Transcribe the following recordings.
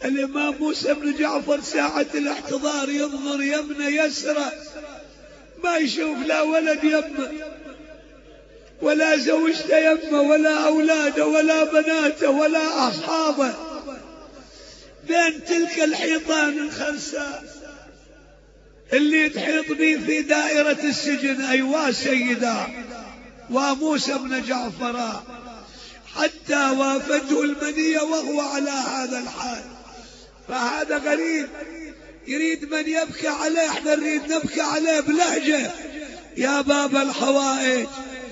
الإمام موسى بن جعفر ساعة الاحتضار ينظر يمنى يسرى ما يشوف لا ولد يمه ولا زوجته يمه ولا أولاده ولا بناته ولا أصحابه بين تلك الحيطان الخرساء اللي تحيط به في دائرة السجن. أيوا سيدا وموسى بن جعفر حتى وافته المنية وهو على هذا الحال. فهذا غريب يريد من يبكي عليه، احنا نريد نبكي عليه بلهجة. يا باب الحوائج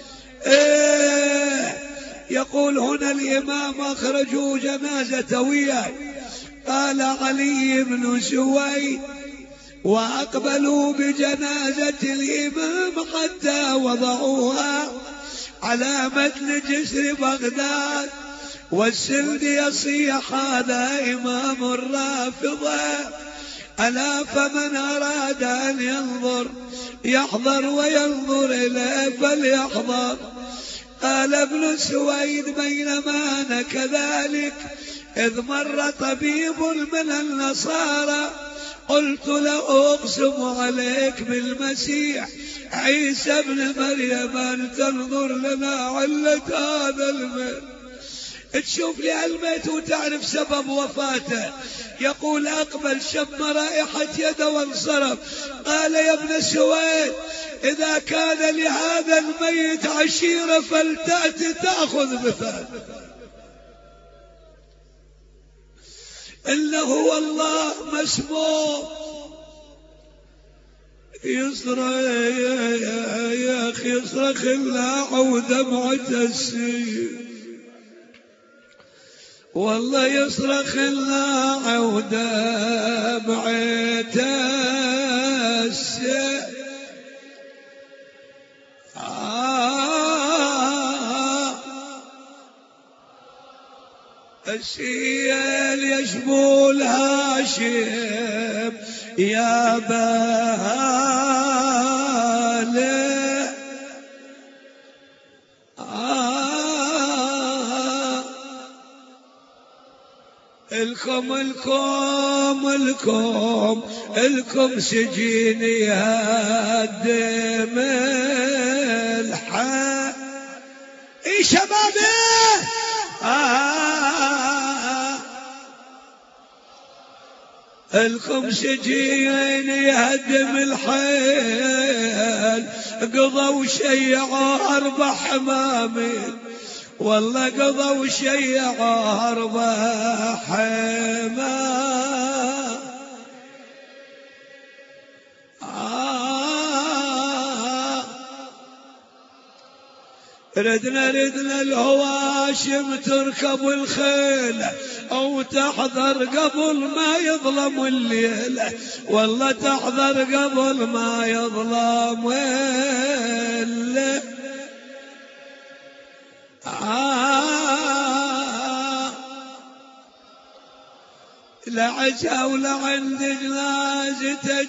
يقول هنا الإمام أخرجوا جنازة وياه. قال علي بن سويد وأقبلوا بجنازة الإمام حتى وضعوها على متن جسر بغداد والسلد يصيح هذا إمام الرافضة ألا فمن أراد أن ينظر يحضر وينظر إليه فليحضر. قال ابن سويد بينما أنا كذلك إذ مر طبيب من النصارى قلت له أقسم عليك بالمسيح عيسى بن مريم أن تنظر لنا علة هذا الميت، تشوف لي الميت وتعرف سبب وفاته. يقول أقبل شم رائحة يده وانصرف. قال يا ابن سويد إذا كان لهذا الميت عشيرة فلتأتي تأخذ مثال. إنه والله مسموم يصرخ يا أخي يصرخ الله ودمعة السيل والله يصرخ الله ودمعة السيل. السيل يشبو الهاشم يا باله الكم سجين يهدم الحق. اي شبابي الكم سجين يهدم الحيل قضوا شيعوا 4 حمامين والله قضوا شيعوا 4 حمام. ردنا الهواشم تركب الخيل أو تحضر قبل ما يظلم الليل والله تحضر قبل ما يظلم الليل. لا عجا ولا عند جنازة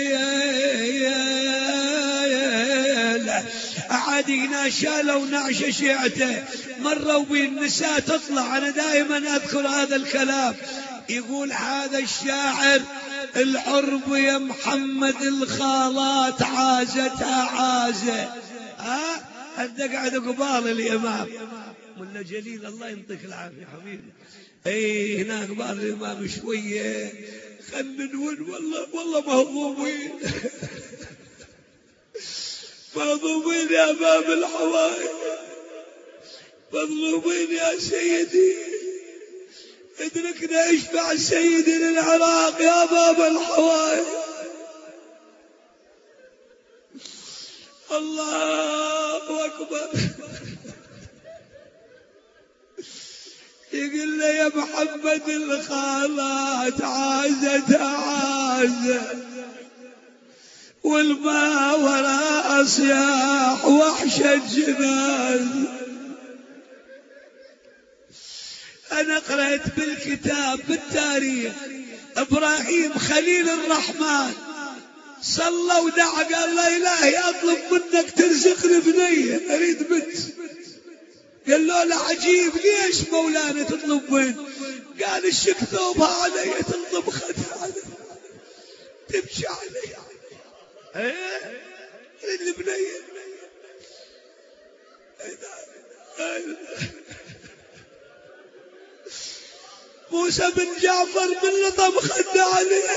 تجشيل أعادينا شالوا نعش شيعته مروا بالنساء تطلع. أنا دائما أذكر هذا الكلام. يقول هذا الشاعر العرب يا محمد الخالات عازتها عازة. أنت قاعد قبال الإمام ملا جليل الله ينطيك العافية حبيبي. اي هناك بعض الإمام شوية خلنا والله مهضومين مهضومين يا باب الحوائج مظلومين يا سيدي. ادركنا اشفع سيدي للعراق يا باب الحوائج. الله أكبر. يقول له يا محمد الخالات عازت عازت والماء وراء صياح وحشة جناز. أنا قرأت بالكتاب بالتاريخ إبراهيم خليل الرحمن صلى ودعا قال لا إلهي أطلب منك ترزقني بنية أريد بنت. قال له لا عجيب ليش مولانا تطلب بنت؟ قال الشك ثوبها علي تنضم خدها علي تمشي علي البنية موسى بن جعفر من لطم خده عليه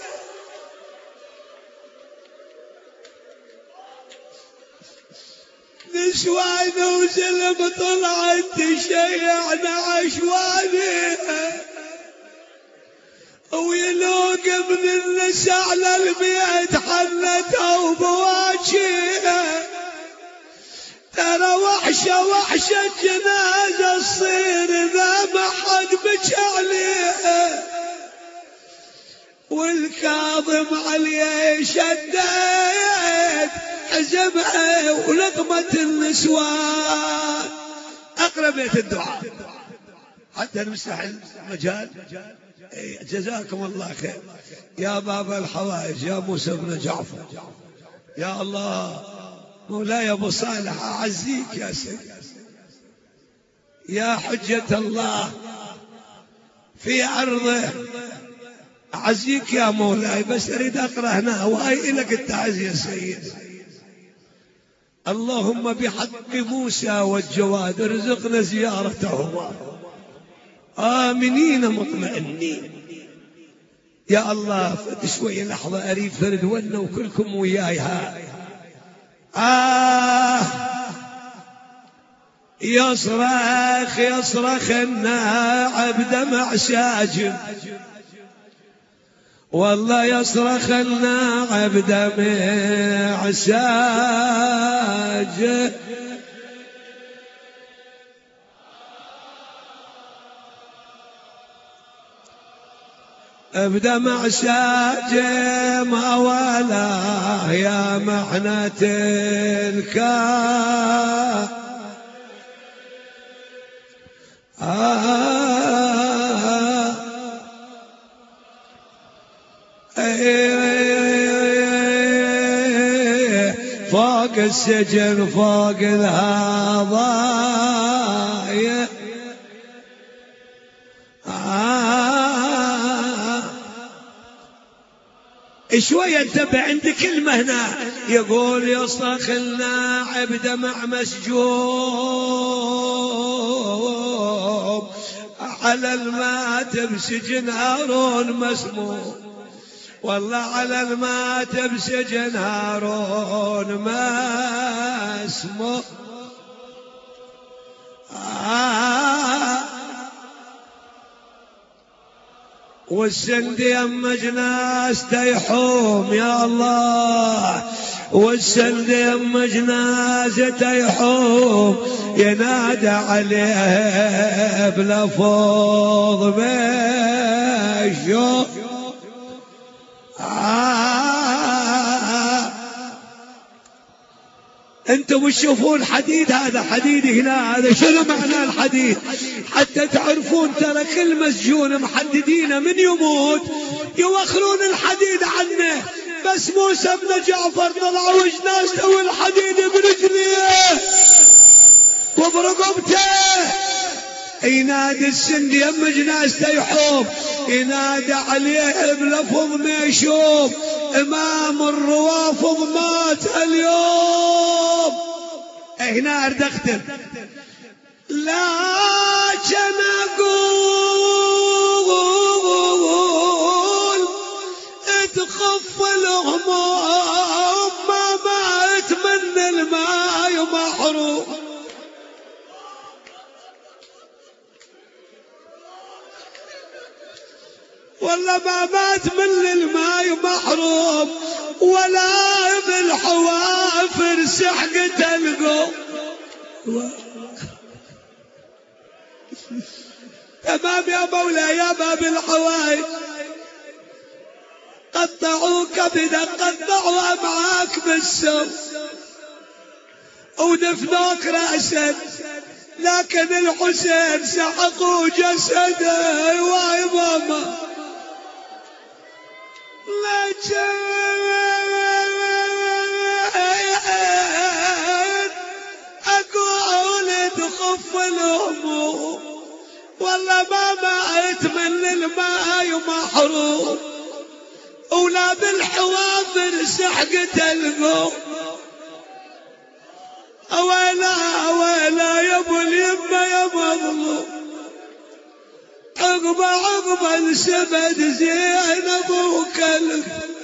نسوان وزلم طلعت تشيعنا عشواني ويلوق من النساء على البيت حلتها وبواجيها ترى وحشة جنازة الصير ذا ما حد بكى عليها والكاظم عليه شديت حزمها ولقمة النسوان. أقرأ بيت الدعاء حتى نفتح المجال. جزاكم الله خير يا باب الحوائج يا موسى بن جعفر. يا الله مولاي أبو صالح أعزيك يا سيدي يا حجة الله في عرضه أعزيك يا مولاي. بس أريد أقرأ هنا وهي لك التعزية يا سيدي. اللهم بحق موسى والجواد ارزقنا زيارته آمنين مطمئنين. يا الله شوي لحظة أريد فرد ونه وكلكم ويايها. يصرخ الناعب دمع ساجد والله يصرخ الناعب دمع ساجد بدمع ساجم أولاه يا محنة الكا فوق السجن فوق الهضايا شوية انتبه عند كلمة هنا يقول يصرخ الناعب دمع مسجون على الماتب سجن هارون مسموم والله على الماتب سجن هارون مسموم. والسند يمج ناس تيحوم يا الله والسند يمج ناس تيحوم ينادى عليه بلفظ بشوق. انتم تشوفون حديد هذا حديد هنا هذا شنو معنى الحديد حتى تعرفون ترى كل مسجون محددين من يموت يوخرون الحديد عنه. بس موسى بن جعفر طلعوا ناس تو الحديد برجليه وبرقبته ينادي السند يمج ناس تيحوم ينادى عليه بلفظ ميشوم امام الروافض مات اليوم. هنا اريد اختم لكن اقول تخف الهموم ما مات من الماء محروم والله ما مات من الماء محروم ولا بالحوافر سحقة القوم. تمام يا مولاي يا باب الحوائج قطعوا كبدك قطعوا أمعاك بالسم ودفنوك رأسا لكن الحسين سحقوا جسده واي ماما أقول تخف الهموم والله ما مات الماء محروم ولا بالحوافر سحقة القوم. أويلا أويلا يا ابو اليمة يا مظلوم عقبة السبد زينب وكلب